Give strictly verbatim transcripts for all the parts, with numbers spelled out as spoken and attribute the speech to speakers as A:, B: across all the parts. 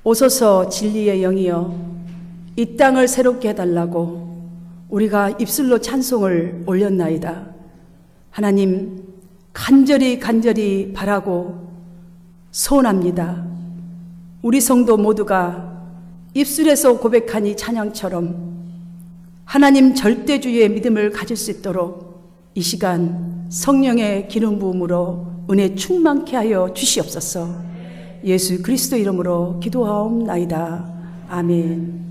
A: 오소서 진리의 영이여 이 땅을 새롭게 해달라고 우리가 입술로 찬송을 올렸나이다. 하나님 간절히 간절히 바라고 소원합니다. 우리 성도 모두가 입술에서 고백하니 찬양처럼 하나님 절대주의의 믿음을 가질 수 있도록 이 시간 성령의 기름 부음으로 은혜 충만케 하여 주시옵소서. 예수 그리스도 이름으로 기도하옵나이다. 아멘.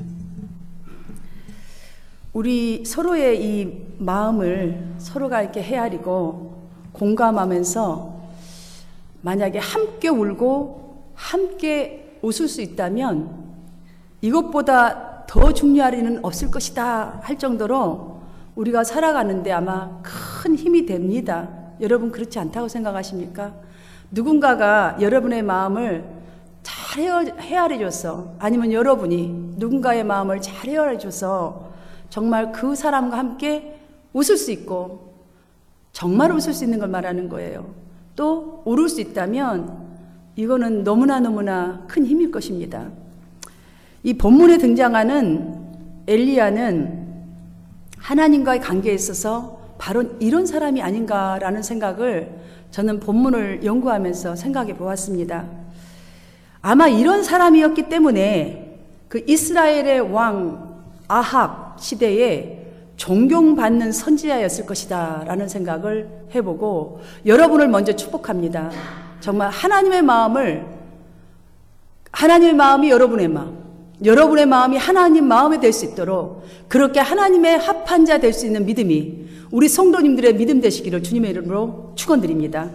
A: 우리 서로의 이 마음을 서로가 이렇게 헤아리고 공감하면서 만약에 함께 울고 함께 웃을 수 있다면 이것보다 더 중요할 일은 없을 것이다 할 정도로 우리가 살아가는데 아마 큰 힘이 됩니다. 여러분 그렇지 않다고 생각하십니까? 누군가가 여러분의 마음을 잘 헤아려줘서 아니면 여러분이 누군가의 마음을 잘 헤아려줘서 정말 그 사람과 함께 웃을 수 있고 정말 웃을 수 있는 걸 말하는 거예요. 또 울을 수 있다면 이거는 너무나 너무나 큰 힘일 것입니다. 이 본문에 등장하는 엘리야는 하나님과의 관계에 있어서 바로 이런 사람이 아닌가라는 생각을 저는 본문을 연구하면서 생각해 보았습니다. 아마 이런 사람이었기 때문에 그 이스라엘의 왕 아합 시대에 존경받는 선지자였을 것이다 라는 생각을 해보고 여러분을 먼저 축복합니다. 정말 하나님의 마음을 하나님의 마음이 여러분의 마음, 여러분의 마음이 하나님 마음이 될 수 있도록 그렇게 하나님의 합한 자 될 수 있는 믿음이 우리 성도님들의 믿음 되시기를 주님의 이름으로 축원드립니다.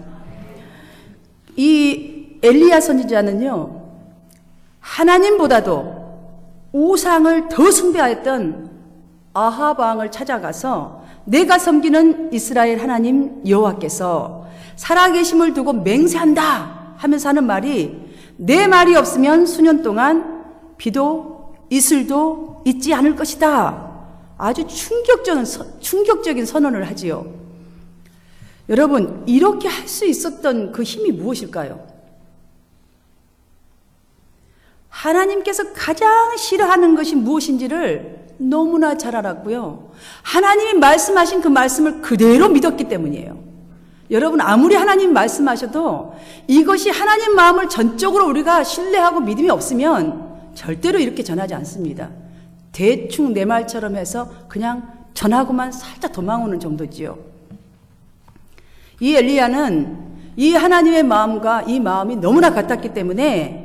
A: 이 엘리야 선지자는요, 하나님보다도 우상을 더 숭배하였던 아합 왕을 찾아가서 내가 섬기는 이스라엘 하나님 여호와께서 살아계심을 두고 맹세한다 하면서 하는 말이 내 말이 없으면 수년 동안 비도 이슬도 있지 않을 것이다. 아주 충격적인, 충격적인 선언을 하지요. 여러분, 이렇게 할 수 있었던 그 힘이 무엇일까요? 하나님께서 가장 싫어하는 것이 무엇인지를 너무나 잘 알았고요. 하나님이 말씀하신 그 말씀을 그대로 믿었기 때문이에요. 여러분, 아무리 하나님 말씀하셔도 이것이 하나님 마음을 전적으로 우리가 신뢰하고 믿음이 없으면 절대로 이렇게 전하지 않습니다. 대충 내 말처럼 해서 그냥 전하고만 살짝 도망오는 정도지요. 이 엘리야는 이 하나님의 마음과 이 마음이 너무나 같았기 때문에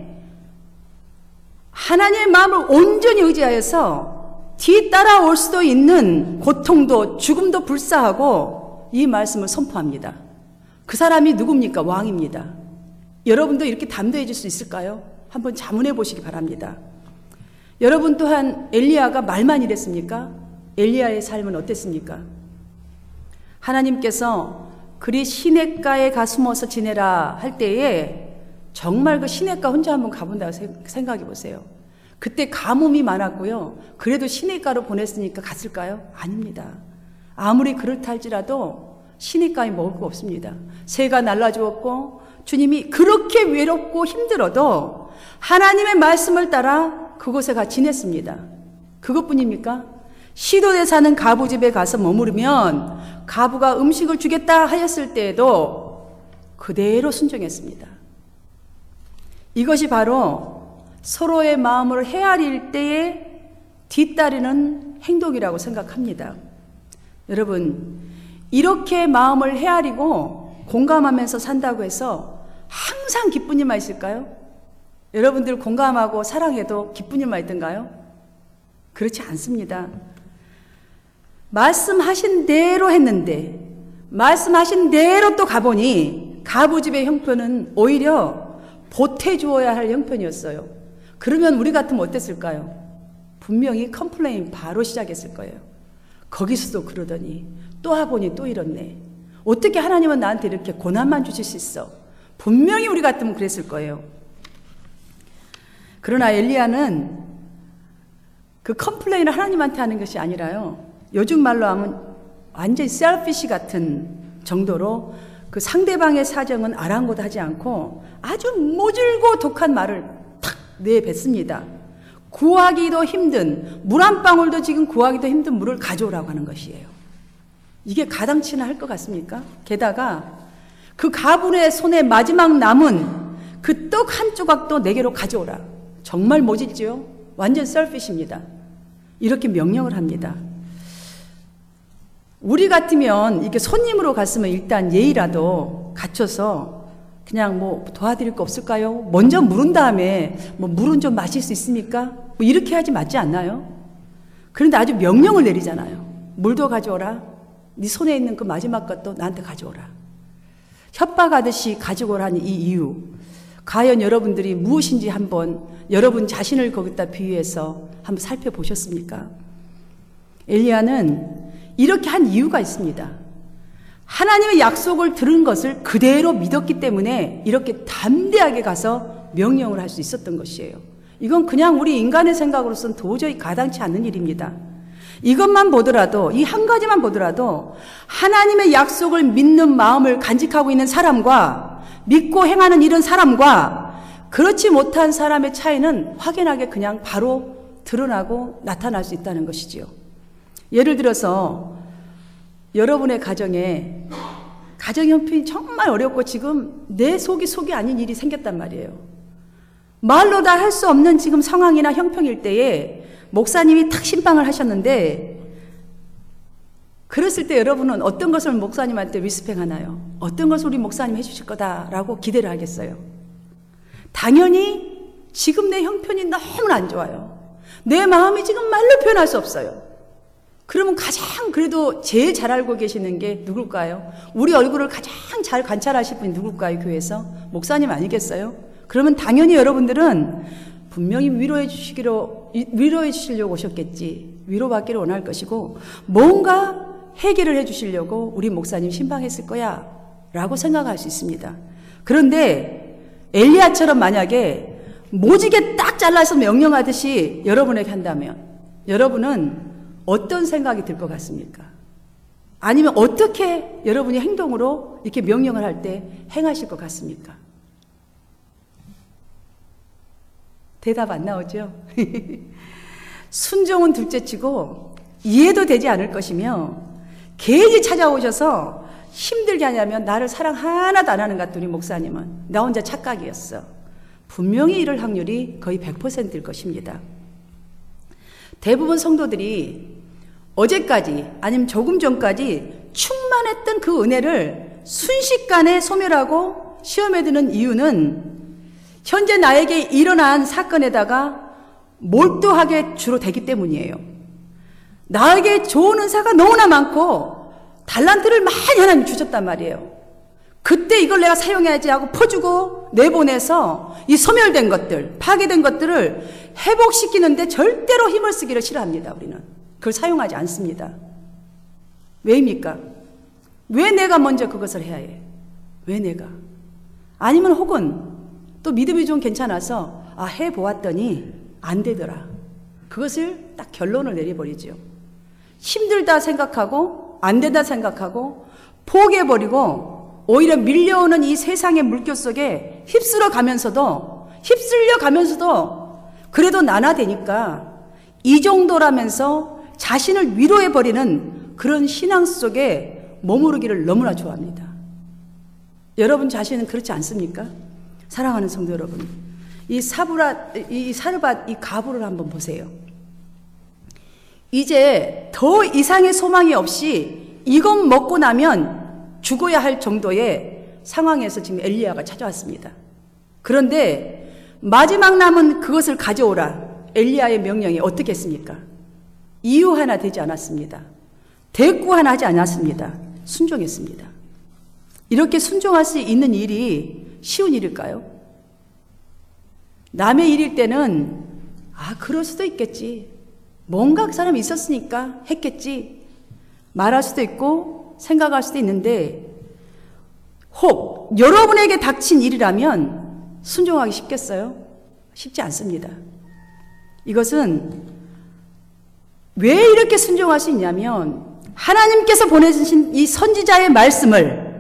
A: 하나님의 마음을 온전히 의지하여서 뒤따라올 수도 있는 고통도 죽음도 불사하고 이 말씀을 선포합니다. 그 사람이 누굽니까? 왕입니다. 여러분도 이렇게 담대해질 수 있을까요? 한번 자문해 보시기 바랍니다. 여러분 또한 엘리야가 말만 이랬습니까? 엘리야의 삶은 어땠습니까? 하나님께서 그리 시냇가에 가 숨어서 지내라 할 때에 정말 그 시냇가 혼자 한번 가본다고 생각해 보세요. 그때 가뭄이 많았고요. 그래도 시냇가로 보냈으니까 갔을까요? 아닙니다. 아무리 그렇다 할지라도 시냇가에 먹을 거 없습니다. 새가 날라주었고 주님이 그렇게 외롭고 힘들어도 하나님의 말씀을 따라 그곳에 가 지냈습니다. 그것뿐입니까? 시돈에 사는 가부 집에 가서 머무르면 가부가 음식을 주겠다 하였을 때에도 그대로 순종했습니다. 이것이 바로 서로의 마음을 헤아릴 때에 뒤따르는 행동이라고 생각합니다. 여러분, 이렇게 마음을 헤아리고 공감하면서 산다고 해서 항상 기쁜 일만 있을까요? 여러분들 공감하고 사랑해도 기쁜 일만 있던가요? 그렇지 않습니다. 말씀하신 대로 했는데 말씀하신 대로 또 가보니 가부집의 형편은 오히려 보태주어야 할 형편이었어요. 그러면 우리 같으면 어땠을까요? 분명히 컴플레인 바로 시작했을 거예요. 거기서도 그러더니 또 하보니 또 이렇네. 어떻게 하나님은 나한테 이렇게 고난만 주실 수 있어? 분명히 우리 같으면 그랬을 거예요. 그러나 엘리야는 그 컴플레인을 하나님한테 하는 것이 아니라요. 요즘 말로 하면 완전히 셀피시 같은 정도로 그 상대방의 사정은 아랑곳하지 않고 아주 모질고 독한 말을 탁 내뱉습니다. 구하기도 힘든, 물 한 방울도 지금 구하기도 힘든 물을 가져오라고 하는 것이에요. 이게 가당치나 할 것 같습니까? 게다가 그 가분의 손에 마지막 남은 그 떡 한 조각도 내게로 가져오라. 정말 모질지요? 완전 셀피시입니다. 이렇게 명령을 합니다. 우리 같으면 이렇게 손님으로 갔으면 일단 예의라도 갖춰서 그냥 뭐 도와드릴 거 없을까요? 먼저 물은 다음에 뭐 물은 좀 마실 수 있습니까? 뭐 이렇게 하지 맞지 않나요? 그런데 아주 명령을 내리잖아요. 물도 가져오라. 네 손에 있는 그 마지막 것도 나한테 가져오라. 협박하듯이 가지고 오라는 이 이유. 과연 여러분들이 무엇인지 한번 여러분 자신을 거기다 비유해서 한번 살펴보셨습니까? 엘리야는 이렇게 한 이유가 있습니다. 하나님의 약속을 들은 것을 그대로 믿었기 때문에 이렇게 담대하게 가서 명령을 할 수 있었던 것이에요. 이건 그냥 우리 인간의 생각으로서는 도저히 가당치 않는 일입니다. 이것만 보더라도, 이 한 가지만 보더라도 하나님의 약속을 믿는 마음을 간직하고 있는 사람과 믿고 행하는 이런 사람과 그렇지 못한 사람의 차이는 확연하게 그냥 바로 드러나고 나타날 수 있다는 것이지요. 예를 들어서 여러분의 가정에 가정 형편이 정말 어렵고 지금 내 속이 속이 아닌 일이 생겼단 말이에요. 말로 다 할 수 없는 지금 상황이나 형편일 때에 목사님이 탁 신방을 하셨는데 그랬을 때 여러분은 어떤 것을 목사님한테 리스펙하나요? 어떤 것을 우리 목사님 해주실 거다라고 기대를 하겠어요? 당연히 지금 내 형편이 너무 안 좋아요. 내 마음이 지금 말로 표현할 수 없어요. 그러면 가장 그래도 제일 잘 알고 계시는 게 누굴까요? 우리 얼굴을 가장 잘 관찰하실 분이 누굴까요? 교회에서? 목사님 아니겠어요? 그러면 당연히 여러분들은 분명히 위로해 주시기로, 위로해 주시려고 오셨겠지. 위로받기를 원할 것이고, 뭔가 해결을 해 주시려고 우리 목사님 신방했을 거야. 라고 생각할 수 있습니다. 그런데 엘리야처럼 만약에 모지게 딱 잘라서 명령하듯이 여러분에게 한다면, 여러분은 어떤 생각이 들 것 같습니까? 아니면 어떻게 여러분이 행동으로 이렇게 명령을 할 때 행하실 것 같습니까? 대답 안 나오죠? 순종은 둘째치고 이해도 되지 않을 것이며 괜히 찾아오셔서 힘들게 하냐면 나를 사랑 하나도 안 하는 것 같더니 목사님은 나 혼자 착각이었어. 분명히 이럴 확률이 거의 백 퍼센트일 것입니다. 대부분 성도들이 어제까지 아니면 조금 전까지 충만했던 그 은혜를 순식간에 소멸하고 시험에 드는 이유는 현재 나에게 일어난 사건에다가 몰두하게 주로 되기 때문이에요. 나에게 좋은 은사가 너무나 많고 달란트를 많이 하나님 주셨단 말이에요. 그때 이걸 내가 사용해야지 하고 퍼주고 내보내서 이 소멸된 것들, 파괴된 것들을 회복시키는데 절대로 힘을 쓰기를 싫어합니다. 우리는 그걸 사용하지 않습니다. 왜입니까? 왜 내가 먼저 그것을 해야 해? 왜 내가? 아니면 혹은 또 믿음이 좀 괜찮아서 아 해보았더니 안 되더라. 그것을 딱 결론을 내려버리죠. 힘들다 생각하고 안 된다 생각하고 포기해버리고 오히려 밀려오는 이 세상의 물결 속에 휩쓸어 가면서도 휩쓸려 가면서도 그래도 나나되니까 이 정도라면서 자신을 위로해버리는 그런 신앙 속에 머무르기를 너무나 좋아합니다. 여러분 자신은 그렇지 않습니까? 사랑하는 성도 여러분, 이 사브라, 이 사르밧, 이 가부를 한번 보세요. 이제 더 이상의 소망이 없이 이것 먹고 나면 죽어야 할 정도의 상황에서 지금 엘리야가 찾아왔습니다. 그런데 마지막 남은 그것을 가져오라. 엘리야의 명령이 어떻게 했습니까? 이유 하나 되지 않았습니다. 대꾸 하나 하지 않았습니다. 순종했습니다. 이렇게 순종할 수 있는 일이 쉬운 일일까요? 남의 일일 때는 아 그럴 수도 있겠지. 뭔가 그 사람이 있었으니까 했겠지. 말할 수도 있고 생각할 수도 있는데 혹 여러분에게 닥친 일이라면 순종하기 쉽겠어요? 쉽지 않습니다. 이것은 왜 이렇게 순종할 수 있냐면 하나님께서 보내주신 이 선지자의 말씀을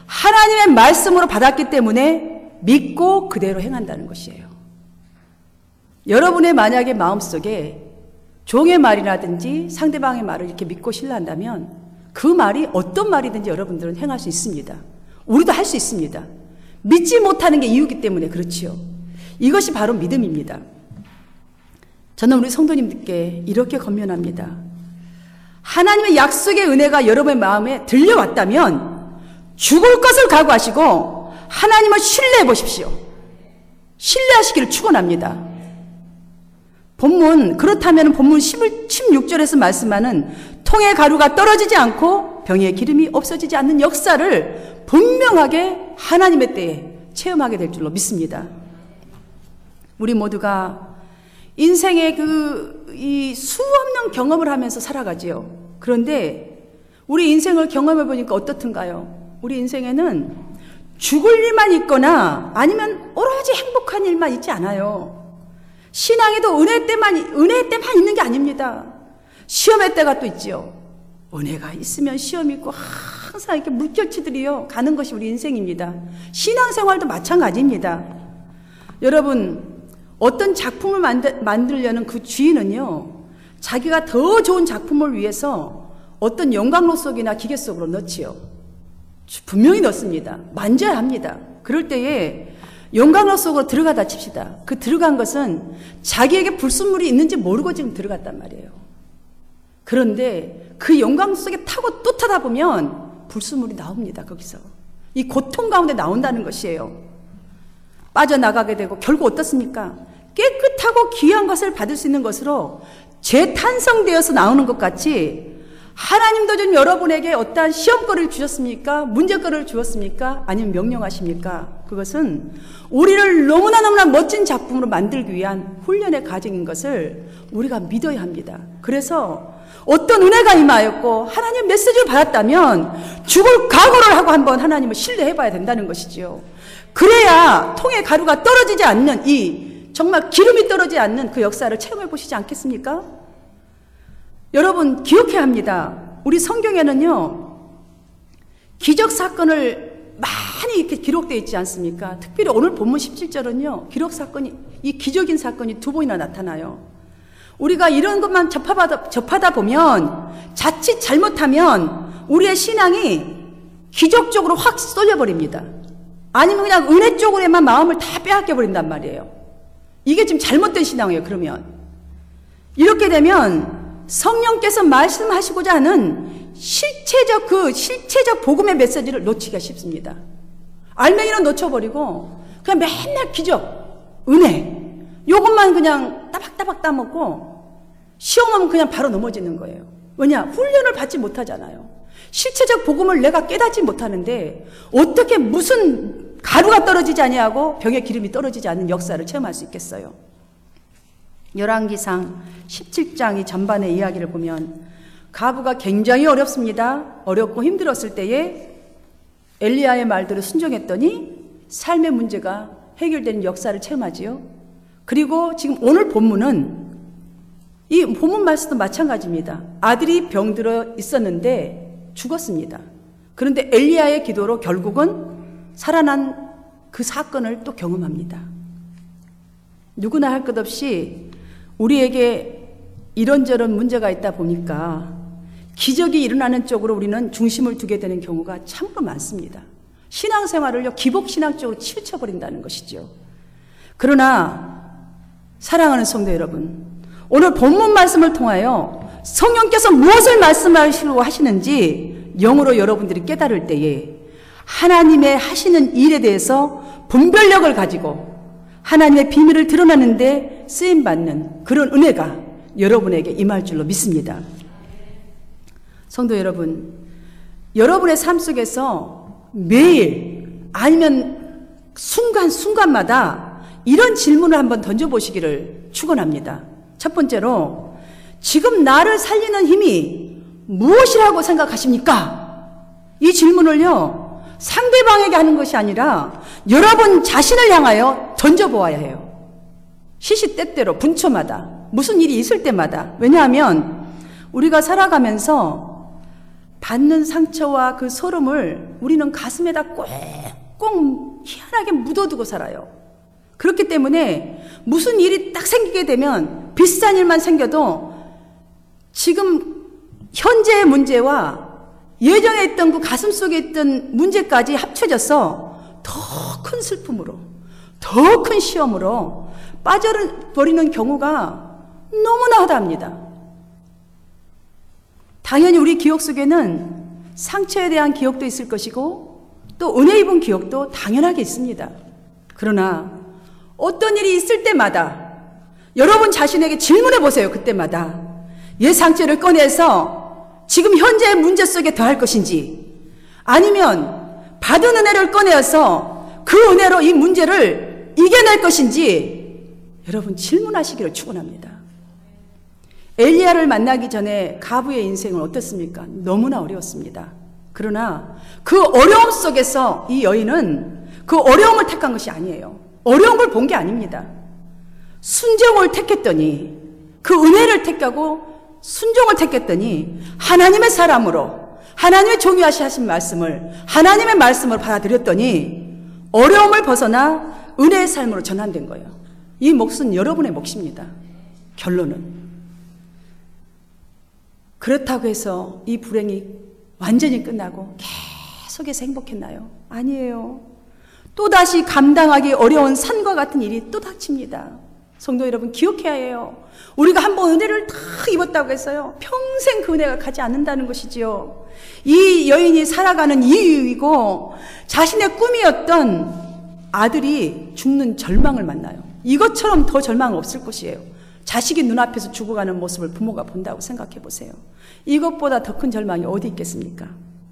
A: 하나님의 말씀으로 받았기 때문에 믿고 그대로 행한다는 것이에요. 여러분의 만약에 마음속에 종의 말이라든지 상대방의 말을 이렇게 믿고 신뢰한다면 그 말이 어떤 말이든지 여러분들은 행할 수 있습니다. 우리도 할 수 있습니다. 믿지 못하는 게 이유기 때문에 그렇지요. 이것이 바로 믿음입니다. 저는 우리 성도님들께 이렇게 권면합니다. 하나님의 약속의 은혜가 여러분의 마음에 들려왔다면 죽을 것을 각오하시고 하나님을 신뢰해 보십시오. 신뢰하시기를 축원합니다. 본문, 그렇다면 본문 십육 절에서 말씀하는 통의 가루가 떨어지지 않고 병에 기름이 없어지지 않는 역사를 분명하게 하나님의 때에 체험하게 될 줄로 믿습니다. 우리 모두가 인생의 그, 이 수없는 경험을 하면서 살아가지요. 그런데 우리 인생을 경험해 보니까 어떻든가요? 우리 인생에는 죽을 일만 있거나 아니면 오로지 행복한 일만 있지 않아요. 신앙에도 은혜 때만, 은혜 때만 있는 게 아닙니다. 시험의 때가 또 있지요. 은혜가 있으면 시험이 있고 항상 이렇게 물결치들이요 가는 것이 우리 인생입니다. 신앙생활도 마찬가지입니다. 여러분, 어떤 작품을 만들, 만들려는 그 주인은요, 자기가 더 좋은 작품을 위해서 어떤 영광로 속이나 기계 속으로 넣지요. 분명히 넣습니다. 만져야 합니다. 그럴 때에 영광로 속으로 들어가다 칩시다. 그 들어간 것은 자기에게 불순물이 있는지 모르고 지금 들어갔단 말이에요. 그런데 그 영광 속에 타고 또 타다 보면 불순물이 나옵니다. 거기서. 이 고통 가운데 나온다는 것이에요. 빠져나가게 되고 결국 어떻습니까? 깨끗하고 귀한 것을 받을 수 있는 것으로 재탄성되어서 나오는 것 같이 하나님도 좀 여러분에게 어떠한 시험거리를 주셨습니까? 문제거리를 주었습니까? 아니면 명령하십니까? 그것은 우리를 너무나 너무나 멋진 작품으로 만들기 위한 훈련의 과정인 것을 우리가 믿어야 합니다. 그래서 어떤 은혜가 임하였고 하나님 메시지를 받았다면 죽을 각오를 하고 한번 하나님을 신뢰해 봐야 된다는 것이지요. 그래야 통에 가루가 떨어지지 않는 이 정말 기름이 떨어지지 않는 그 역사를 체험해 보시지 않겠습니까? 여러분 기억해야 합니다. 우리 성경에는요 기적 사건을 많이 이렇게 기록되어 있지 않습니까? 특별히 오늘 본문 십칠 절은요 기록 사건이, 이 기적인 사건이 두 번이나 나타나요. 우리가 이런 것만 접하다, 접하다 보면 자칫 잘못하면 우리의 신앙이 기적적으로 확 쏠려버립니다. 아니면 그냥 은혜 쪽으로만 마음을 다 빼앗겨 버린단 말이에요. 이게 지금 잘못된 신앙이에요. 그러면 이렇게 되면 성령께서 말씀하시고자 하는 실체적 그 실체적 복음의 메시지를 놓치기가 쉽습니다. 알맹이는 놓쳐버리고 그냥 맨날 기적, 은혜 요것만 그냥 따박따박 따먹고 시험하면 그냥 바로 넘어지는 거예요. 왜냐? 훈련을 받지 못하잖아요. 실체적 복음을 내가 깨닫지 못하는데 어떻게 무슨 가루가 떨어지지 아니하고 병에 기름이 떨어지지 않는 역사를 체험할 수 있겠어요? 열왕기상 십칠 장 이 전반의 이야기를 보면 가부가 굉장히 어렵습니다. 어렵고 힘들었을 때에 엘리야의 말대로 순종했더니 삶의 문제가 해결되는 역사를 체험하지요. 그리고 지금 오늘 본문은 이 본문 말씀도 마찬가지입니다. 아들이 병들어 있었는데 죽었습니다. 그런데 엘리야의 기도로 결국은 살아난 그 사건을 또 경험합니다. 누구나 할 것 없이 우리에게 이런저런 문제가 있다 보니까 기적이 일어나는 쪽으로 우리는 중심을 두게 되는 경우가 참으로 많습니다. 신앙생활을요 기복신앙 쪽으로 치우쳐버린다는 것이죠. 그러나 사랑하는 성도 여러분, 오늘 본문 말씀을 통하여 성령께서 무엇을 말씀하시려고 하시는지 영으로 여러분들이 깨달을 때에 하나님의 하시는 일에 대해서 분별력을 가지고 하나님의 비밀을 드러나는데 쓰임받는 그런 은혜가 여러분에게 임할 줄로 믿습니다. 성도 여러분, 여러분의 삶 속에서 매일 아니면 순간순간마다 이런 질문을 한번 던져보시기를 축원합니다. 첫 번째로, 지금 나를 살리는 힘이 무엇이라고 생각하십니까? 이 질문을요 상대방에게 하는 것이 아니라 여러분 자신을 향하여 던져보아야 해요. 시시때때로 분초마다 무슨 일이 있을 때마다. 왜냐하면 우리가 살아가면서 받는 상처와 그 소름을 우리는 가슴에다 꽁꽁 희한하게 묻어두고 살아요. 그렇기 때문에 무슨 일이 딱 생기게 되면 비슷한 일만 생겨도 지금 현재의 문제와 예전에 있던 그 가슴 속에 있던 문제까지 합쳐져서 더 큰 슬픔으로, 더 큰 시험으로 빠져버리는 경우가 너무나 허다합니다. 당연히 우리 기억 속에는 상처에 대한 기억도 있을 것이고 또 은혜 입은 기억도 당연하게 있습니다. 그러나 어떤 일이 있을 때마다 여러분 자신에게 질문해 보세요. 그때마다 옛 상처를 꺼내서 지금 현재의 문제 속에 더할 것인지, 아니면 받은 은혜를 꺼내서 그 은혜로 이 문제를 이겨낼 것인지 여러분 질문하시기를 축원합니다. 엘리야를 만나기 전에 가부의 인생은 어떻습니까? 너무나 어려웠습니다. 그러나 그 어려움 속에서 이 여인은 그 어려움을 택한 것이 아니에요. 어려움을 본 게 아닙니다. 순종을 택했더니, 그 은혜를 택하고 순종을 택했더니 하나님의 사람으로, 하나님의 종이 하신 말씀을, 하나님의 말씀을 받아들였더니 어려움을 벗어나 은혜의 삶으로 전환된 거예요. 이 몫은 여러분의 몫입니다. 결론은. 그렇다고 해서 이 불행이 완전히 끝나고 계속해서 행복했나요? 아니에요. 또다시 감당하기 어려운 산과 같은 일이 또 닥칩니다. 성도 여러분, 기억해야 해요. 우리가 한번 은혜를 다 입었다고 해서요, 평생 그 은혜가 가지 않는다는 것이지요. 이 여인이 살아가는 이유이고 자신의 꿈이었던 아들이 죽는 절망을 만나요. 이것처럼 더 절망은 없을 것이에요. 자식이 눈앞에서 죽어가는 모습을 부모가 본다고 생각해 보세요. 이것보다 더 큰 절망이 어디 있겠습니까?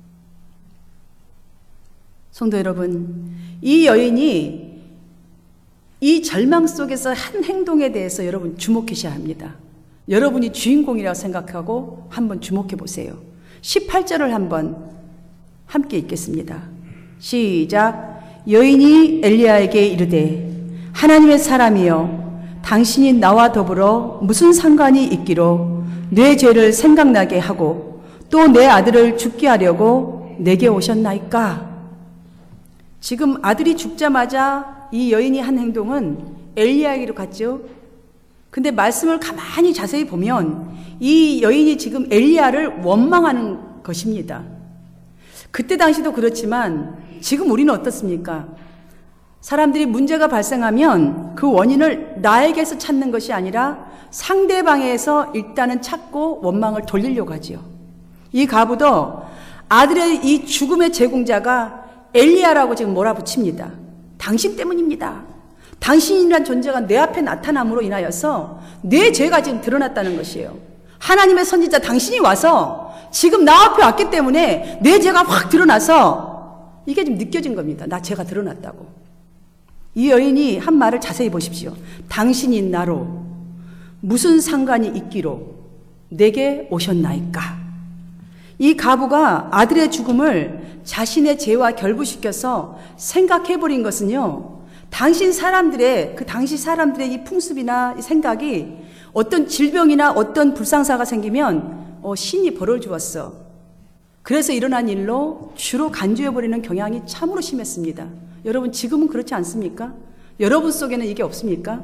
A: 성도 여러분, 이 여인이 이 절망 속에서 한 행동에 대해서 여러분 주목하셔야 합니다. 여러분이 주인공이라고 생각하고 한번 주목해 보세요. 십팔 절을 한번 함께 읽겠습니다. 시작. 여인이 엘리야에게 이르되 하나님의 사람이여, 당신이 나와 더불어 무슨 상관이 있기로 내 죄를 생각나게 하고 또 내 아들을 죽게 하려고 내게 오셨나이까? 지금 아들이 죽자마자 이 여인이 한 행동은 엘리야에게로 갔죠. 근데 말씀을 가만히 자세히 보면 이 여인이 지금 엘리야를 원망하는 것입니다. 그때 당시도 그렇지만 지금 우리는 어떻습니까? 사람들이 문제가 발생하면 그 원인을 나에게서 찾는 것이 아니라 상대방에서 일단은 찾고 원망을 돌리려고 하지요. 이 가부도 아들의 이 죽음의 제공자가 엘리야라고 지금 몰아붙입니다. 당신 때문입니다. 당신이란 존재가 내 앞에 나타남으로 인하여서 내 죄가 지금 드러났다는 것이에요. 하나님의 선지자 당신이 와서 지금 나 앞에 왔기 때문에 내 죄가 확 드러나서 이게 지금 느껴진 겁니다. 나 죄가 드러났다고. 이 여인이 한 말을 자세히 보십시오. 당신이 나로 무슨 상관이 있기로 내게 오셨나이까? 이 가부가 아들의 죽음을 자신의 죄와 결부시켜서 생각해버린 것은요, 당신 사람들의, 그 당시 사람들의 이 풍습이나 이 생각이 어떤 질병이나 어떤 불상사가 생기면 어, 신이 벌을 주었어. 그래서 일어난 일로 주로 간주해버리는 경향이 참으로 심했습니다. 여러분, 지금은 그렇지 않습니까? 여러분 속에는 이게 없습니까?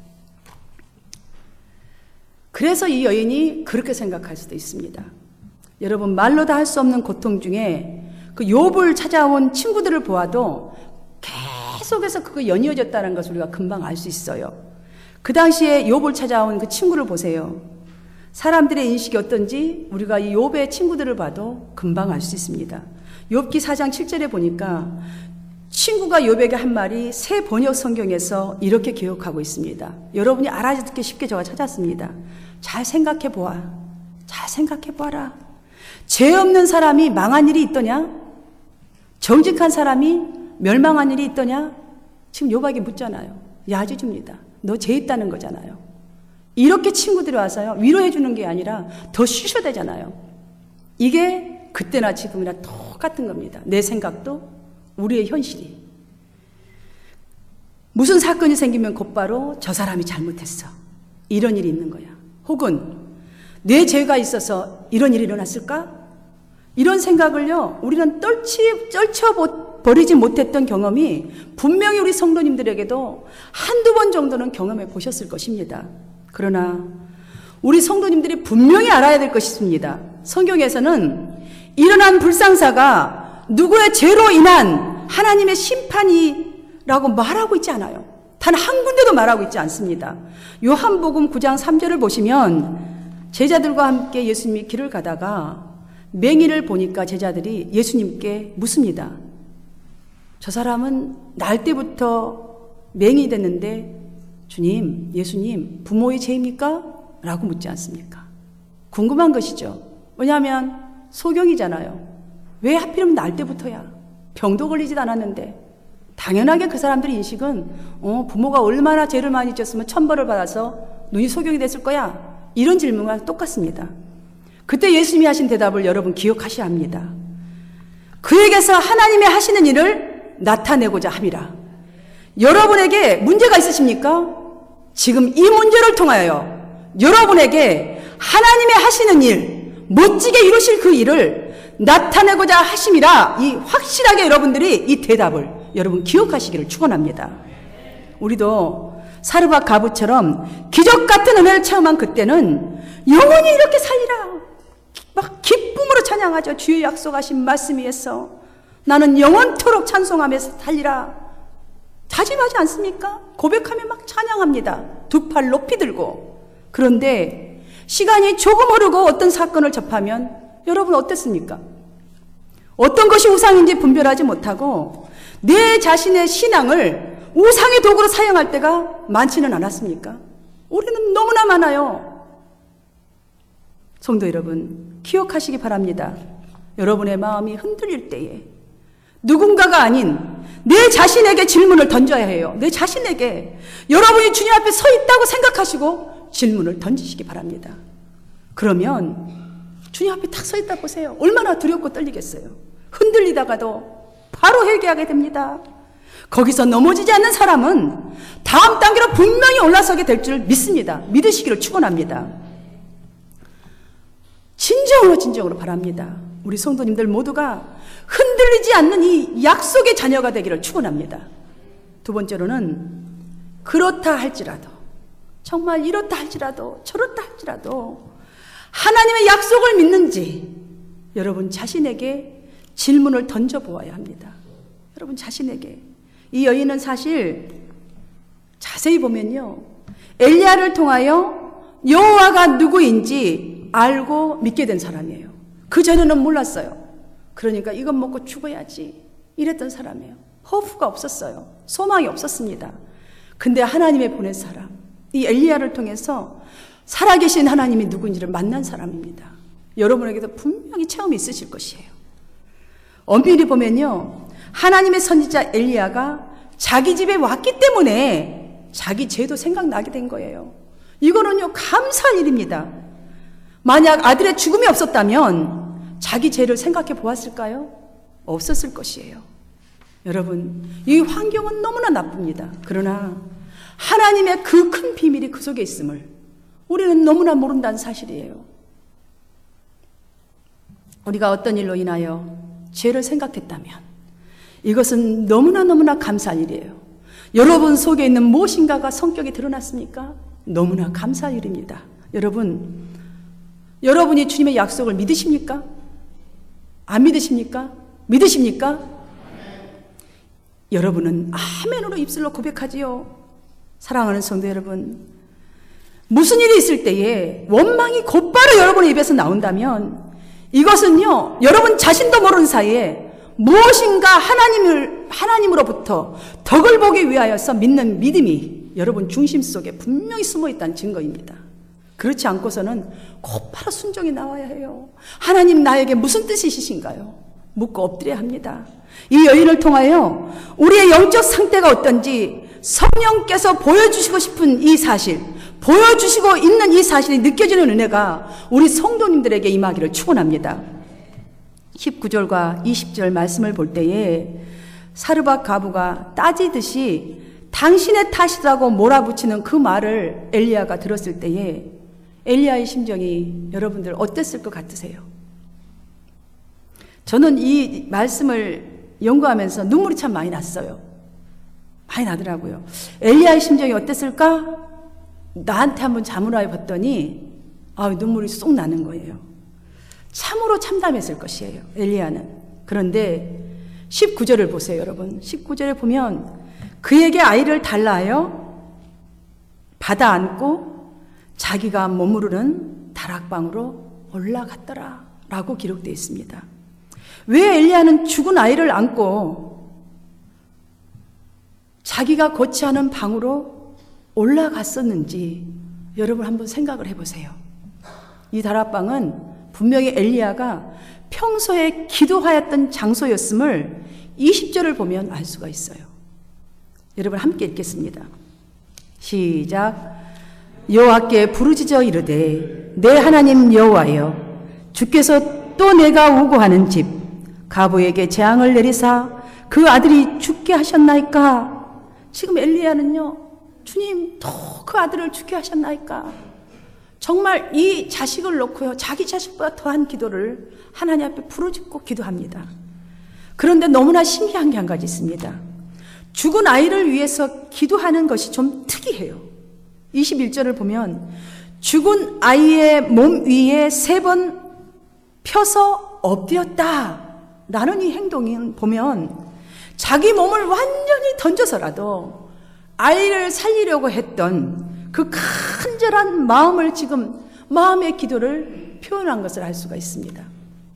A: 그래서 이 여인이 그렇게 생각할 수도 있습니다. 여러분, 말로 다 할 수 없는 고통 중에 그 욥을 찾아온 친구들을 보아도 계속해서 그거 연이어졌다는 것을 우리가 금방 알 수 있어요. 그 당시에 욥을 찾아온 그 친구를 보세요. 사람들의 인식이 어떤지 우리가 이 욥의 친구들을 봐도 금방 알 수 있습니다. 욥기 사 장 칠 절에 보니까 친구가 욥에게 한 말이 새 번역 성경에서 이렇게 기록하고 있습니다. 여러분이 알아듣기 쉽게 제가 찾았습니다. 잘 생각해 보아. 잘 생각해 보아라. 죄 없는 사람이 망한 일이 있더냐? 정직한 사람이 멸망한 일이 있더냐? 지금 욥에게 묻잖아요. 야지줍니다. 너 죄 있다는 거잖아요. 이렇게 친구들이 와서요, 위로해 주는 게 아니라 더 쉬셔대잖아요. 이게 그때나 지금이나 똑같은 겁니다. 내 생각도 우리의 현실이. 무슨 사건이 생기면 곧바로 저 사람이 잘못했어. 이런 일이 있는 거야. 혹은 내 죄가 있어서 이런 일이 일어났을까? 이런 생각을요, 우리는 떨치, 떨쳐보, 버리지 못했던 경험이 분명히 우리 성도님들에게도 한두 번 정도는 경험해 보셨을 것입니다. 그러나 우리 성도님들이 분명히 알아야 될 것이 있습니다. 성경에서는 일어난 불상사가 누구의 죄로 인한 하나님의 심판이라고 말하고 있지 않아요. 단 한 군데도 말하고 있지 않습니다. 요한복음 구 장 삼 절을 보시면 제자들과 함께 예수님이 길을 가다가 맹인을 보니까 제자들이 예수님께 묻습니다. 저 사람은 날 때부터 맹인이 됐는데 주님, 예수님, 부모의 죄입니까? 라고 묻지 않습니까? 궁금한 것이죠. 왜냐하면 소경이잖아요. 왜 하필이면 날 때부터야? 병도 걸리지도 않았는데. 당연하게 그 사람들의 인식은 어, 부모가 얼마나 죄를 많이 지었으면 천벌을 받아서 눈이 소경이 됐을 거야? 이런 질문과 똑같습니다. 그때 예수님이 하신 대답을 여러분 기억하셔야 합니다. 그에게서 하나님의 하시는 일을 나타내고자 함이라. 여러분에게 문제가 있으십니까? 지금 이 문제를 통하여 여러분에게 하나님의 하시는 일, 멋지게 이루실 그 일을 나타내고자 하심이라. 이 확실하게 여러분들이 이 대답을 여러분 기억하시기를 축원합니다. 우리도 사르밧 가부처럼 기적 같은 은혜를 체험한 그때는 영원히 이렇게 살리라. 막 기쁨으로 찬양하죠. 주의 약속하신 말씀 위에서 나는 영원토록 찬송하면서 살리라. 자진하지 않습니까? 고백하며 막 찬양합니다. 두 팔 높이 들고. 그런데 시간이 조금 흐르고 어떤 사건을 접하면 여러분 어땠습니까? 어떤 것이 우상인지 분별하지 못하고 내 자신의 신앙을 우상의 도구로 사용할 때가 많지는 않았습니까? 우리는 너무나 많아요. 성도 여러분, 기억하시기 바랍니다. 여러분의 마음이 흔들릴 때에 누군가가 아닌 내 자신에게 질문을 던져야 해요. 내 자신에게. 여러분이 주님 앞에 서 있다고 생각하시고 질문을 던지시기 바랍니다. 그러면 주님 앞에 딱 서 있다 보세요. 얼마나 두렵고 떨리겠어요. 흔들리다가도 바로 회개하게 됩니다. 거기서 넘어지지 않는 사람은 다음 단계로 분명히 올라서게 될 줄 믿습니다. 믿으시기를 축원합니다. 진정으로 진정으로 바랍니다. 우리 성도님들 모두가 흔들리지 않는 이 약속의 자녀가 되기를 축원합니다. 두 번째로는 그렇다 할지라도, 정말 이렇다 할지라도 저렇다 할지라도 하나님의 약속을 믿는지 여러분 자신에게 질문을 던져보아야 합니다. 여러분 자신에게. 이 여인은 사실 자세히 보면요, 엘리야를 통하여 여호와가 누구인지 알고 믿게 된 사람이에요. 그전에는 몰랐어요. 그러니까 이것 먹고 죽어야지 이랬던 사람이에요. 호프가 없었어요. 소망이 없었습니다. 근데 하나님의 보낸 사람, 이 엘리야를 통해서 살아계신 하나님이 누구인지를 만난 사람입니다. 여러분에게도 분명히 체험이 있으실 것이에요. 엄밀히 보면요, 하나님의 선지자 엘리야가 자기 집에 왔기 때문에 자기 죄도 생각나게 된 거예요. 이거는요, 감사할 일입니다. 만약 아들의 죽음이 없었다면 자기 죄를 생각해 보았을까요? 없었을 것이에요. 여러분, 이 환경은 너무나 나쁩니다. 그러나 하나님의 그 큰 비밀이 그 속에 있음을 우리는 너무나 모른다는 사실이에요. 우리가 어떤 일로 인하여 죄를 생각했다면 이것은 너무나 너무나 감사할 일이에요. 여러분 속에 있는 무엇인가가 성격이 드러났습니까? 너무나 감사할 일입니다. 여러분, 여러분이 주님의 약속을 믿으십니까? 안 믿으십니까? 믿으십니까? 여러분은 아멘으로 입술로 고백하지요. 사랑하는 성도 여러분, 무슨 일이 있을 때에 원망이 곧바로 여러분의 입에서 나온다면 이것은요, 여러분 자신도 모르는 사이에 무엇인가 하나님을, 하나님으로부터 덕을 보기 위하여서 믿는 믿음이 여러분 중심 속에 분명히 숨어 있다는 증거입니다. 그렇지 않고서는 곧바로 순종이 나와야 해요. 하나님 나에게 무슨 뜻이신가요? 묻고 엎드려야 합니다. 이 여인을 통하여 우리의 영적 상태가 어떤지 성령께서 보여주시고 싶은 이 사실, 보여주시고 있는 이 사실이 느껴지는 은혜가 우리 성도님들에게 임하기를 축원합니다. 십구 절과 이십 절 말씀을 볼 때에 사르밧 가부가 따지듯이 당신의 탓이라고 몰아붙이는 그 말을 엘리야가 들었을 때에 엘리야의 심정이 여러분들 어땠을 것 같으세요? 저는 이 말씀을 연구하면서 눈물이 참 많이 났어요. 많이 나더라고요. 엘리야의 심정이 어땠을까? 나한테 한번 자문하여 봤더니 아, 눈물이 쏙 나는 거예요. 참으로 참담했을 것이에요, 엘리야는. 그런데 십구 절을 보세요, 여러분. 십구 절에 보면 그에게 아이를 달라 하여 받아 안고 자기가 머무르는 다락방으로 올라갔더라 라고 기록되어 있습니다. 왜 엘리야는 죽은 아이를 안고 자기가 거치하는 방으로 올라갔었는지 여러분 한번 생각을 해보세요. 이 다락방은 분명히 엘리야가 평소에 기도하였던 장소였음을 이십 절을 보면 알 수가 있어요. 여러분 함께 읽겠습니다. 시작. 여호와께 부르짖어 이르되 내 하나님 여호와여, 주께서 또 내가 우고하는 집 가부에게 재앙을 내리사 그 아들이 죽게 하셨나이까? 지금 엘리야는요, 주님 또 그 아들을 죽게 하셨나이까? 정말 이 자식을 놓고요, 자기 자식보다 더한 기도를 하나님 앞에 부르짖고 기도합니다. 그런데 너무나 신기한 게 한 가지 있습니다. 죽은 아이를 위해서 기도하는 것이 좀 특이해요. 이십일 절을 보면 죽은 아이의 몸 위에 세 번 펴서 엎드렸다 라는 이 행동을 보면 자기 몸을 완전히 던져서라도 아이를 살리려고 했던 그 간절한 마음을 지금 마음의 기도를 표현한 것을 알 수가 있습니다.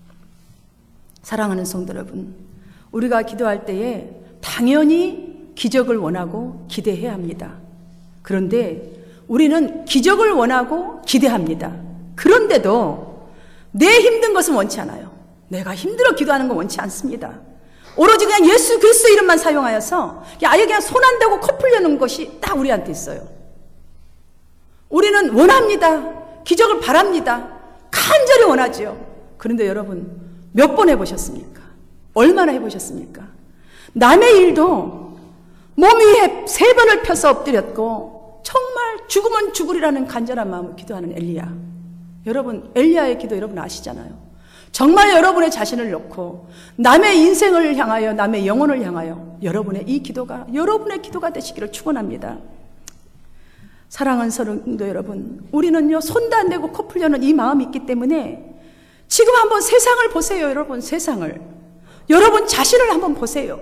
A: 사랑하는 성도 여러분, 우리가 기도할 때에 당연히 기적을 원하고 기대해야 합니다. 그런데 우리는 기적을 원하고 기대합니다. 그런데도 내 힘든 것은 원치 않아요. 내가 힘들어 기도하는 건 원치 않습니다. 오로지 그냥 예수 그리스도 이름만 사용하여서 아예 그냥 손 안 대고 코 풀려는 것이 딱 우리한테 있어요. 우리는 원합니다. 기적을 바랍니다. 간절히 원하지요. 그런데 여러분 몇 번 해보셨습니까? 얼마나 해보셨습니까? 남의 일도 몸 위에 세 번을 펴서 엎드렸고 정말 죽으면 죽으리라는 간절한 마음으로 기도하는 엘리야. 여러분 엘리야의 기도 여러분 아시잖아요. 정말 여러분의 자신을 놓고 남의 인생을 향하여 남의 영혼을 향하여 여러분의 이 기도가 여러분의 기도가 되시기를 축원합니다. 사랑하는 성도 여러분, 우리는요 손도 안 대고 코 풀려는 이 마음이 있기 때문에 지금 한번 세상을 보세요. 여러분 세상을, 여러분 자신을 한번 보세요.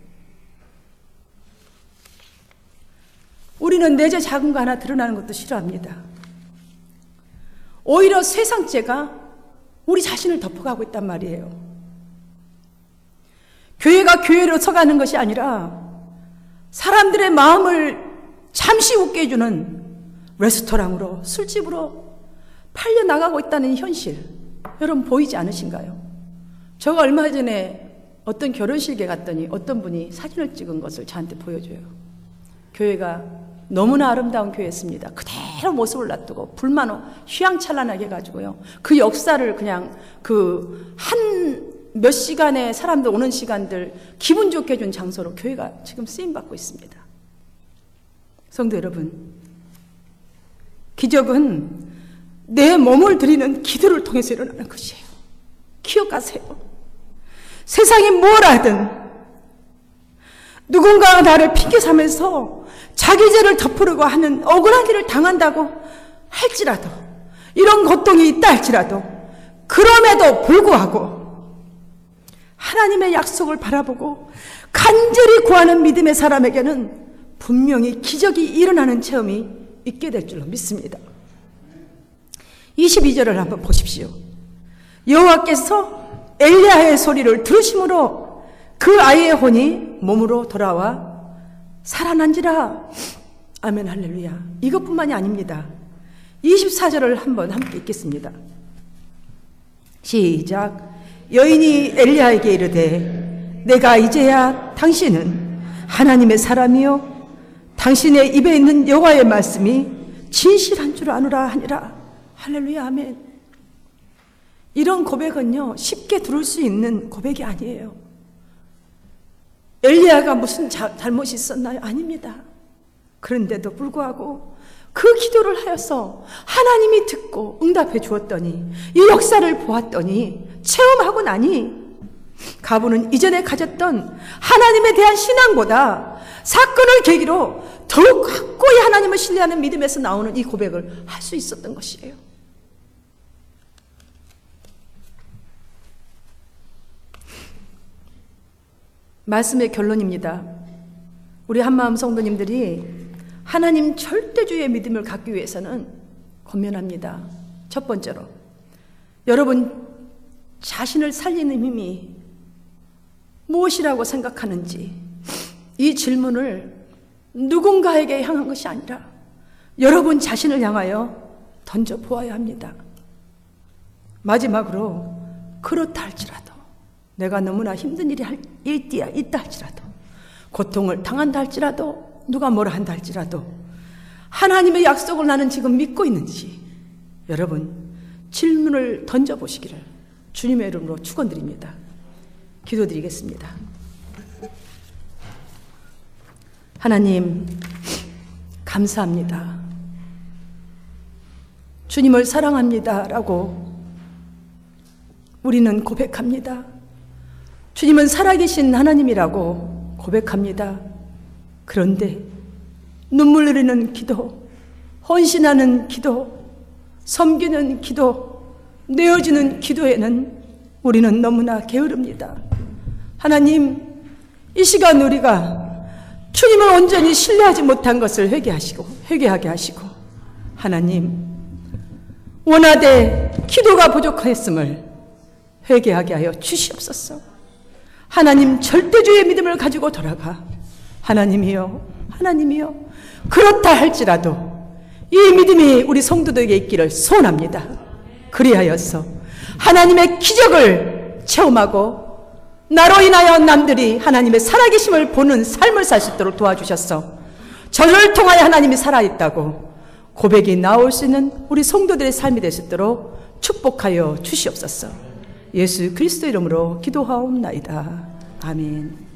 A: 우리는 내재 작은 거 하나 드러나는 것도 싫어합니다. 오히려 세상죄가 우리 자신을 덮어가고 있단 말이에요. 교회가 교회로 서가는 것이 아니라 사람들의 마음을 잠시 웃게 해주는 레스토랑으로, 술집으로 팔려나가고 있다는 현실, 여러분 보이지 않으신가요? 제가 얼마 전에 어떤 결혼식에 갔더니 어떤 분이 사진을 찍은 것을 저한테 보여줘요. 교회가 너무나 아름다운 교회였습니다. 그대로 모습을 놔두고 불만 휘황찬란하게 해가지고요, 그 역사를 그냥 그 한 몇 시간의 사람들 오는 시간들 기분 좋게 해준 장소로 교회가 지금 쓰임받고 있습니다. 성도 여러분, 기적은 내 몸을 드리는 기도를 통해서 일어나는 것이에요. 기억하세요. 세상이 뭘 하든 누군가가 나를 핑계 삼면서 자기 죄를 덮으려고 하는 억울한 일을 당한다고 할지라도, 이런 고통이 있다 할지라도, 그럼에도 불구하고 하나님의 약속을 바라보고 간절히 구하는 믿음의 사람에게는 분명히 기적이 일어나는 체험이 있게 될 줄로 믿습니다. 이십이 절을 한번 보십시오. 여호와께서 엘리야의 소리를 들으심으로 그 아이의 혼이 몸으로 돌아와 살아난지라. 아멘 할렐루야. 이것뿐만이 아닙니다. 이십사 절을 한번 함께 읽겠습니다. 시작. 여인이 엘리야에게 이르되 내가 이제야 당신은 하나님의 사람이요 당신의 입에 있는 여호와의 말씀이 진실한 줄 아노라 하니라. 할렐루야 아멘. 이런 고백은요 쉽게 들을 수 있는 고백이 아니에요. 엘리야가 무슨 자, 잘못이 있었나요? 아닙니다. 그런데도 불구하고 그 기도를 하여서 하나님이 듣고 응답해 주었더니, 이 역사를 보았더니, 체험하고 나니 가부는 이전에 가졌던 하나님에 대한 신앙보다 사건을 계기로 더욱 확고히 하나님을 신뢰하는 믿음에서 나오는 이 고백을 할 수 있었던 것이에요. 말씀의 결론입니다. 우리 한마음 성도님들이 하나님 절대주의 믿음을 갖기 위해서는 권면합니다. 첫 번째로, 여러분 자신을 살리는 힘이 무엇이라고 생각하는지 이 질문을 누군가에게 향한 것이 아니라 여러분 자신을 향하여 던져보아야 합니다. 마지막으로, 그렇다 할지라도, 내가 너무나 힘든 일이 할, 일띠야 있다 할지라도, 고통을 당한다 할지라도, 누가 뭐라 한다 할지라도 하나님의 약속을 나는 지금 믿고 있는지 여러분 질문을 던져보시기를 주님의 이름으로 축원드립니다. 기도드리겠습니다. 하나님, 감사합니다. 주님을 사랑합니다 라고 우리는 고백합니다. 주님은 살아계신 하나님이라고 고백합니다. 그런데 눈물 흘리는 기도, 헌신하는 기도, 섬기는 기도, 내어주는 기도에는 우리는 너무나 게으릅니다. 하나님, 이 시간 우리가 주님을 온전히 신뢰하지 못한 것을 회개하시고 회개하게 하시고, 하나님 원하되 기도가 부족했음을 회개하게 하여 주시옵소서. 하나님 절대주의 믿음을 가지고 돌아가 하나님이여 하나님이여 그렇다 할지라도 이 믿음이 우리 성도들에게 있기를 소원합니다. 그리하여서 하나님의 기적을 체험하고 나로 인하여 남들이 하나님의 살아계심을 보는 삶을 살 수 있도록 도와주셨어. 저를 통하여 하나님이 살아있다고 고백이 나올 수 있는 우리 성도들의 삶이 될 수 있도록 축복하여 주시옵소서. 예수 그리스도 이름으로 기도하옵나이다. 아멘.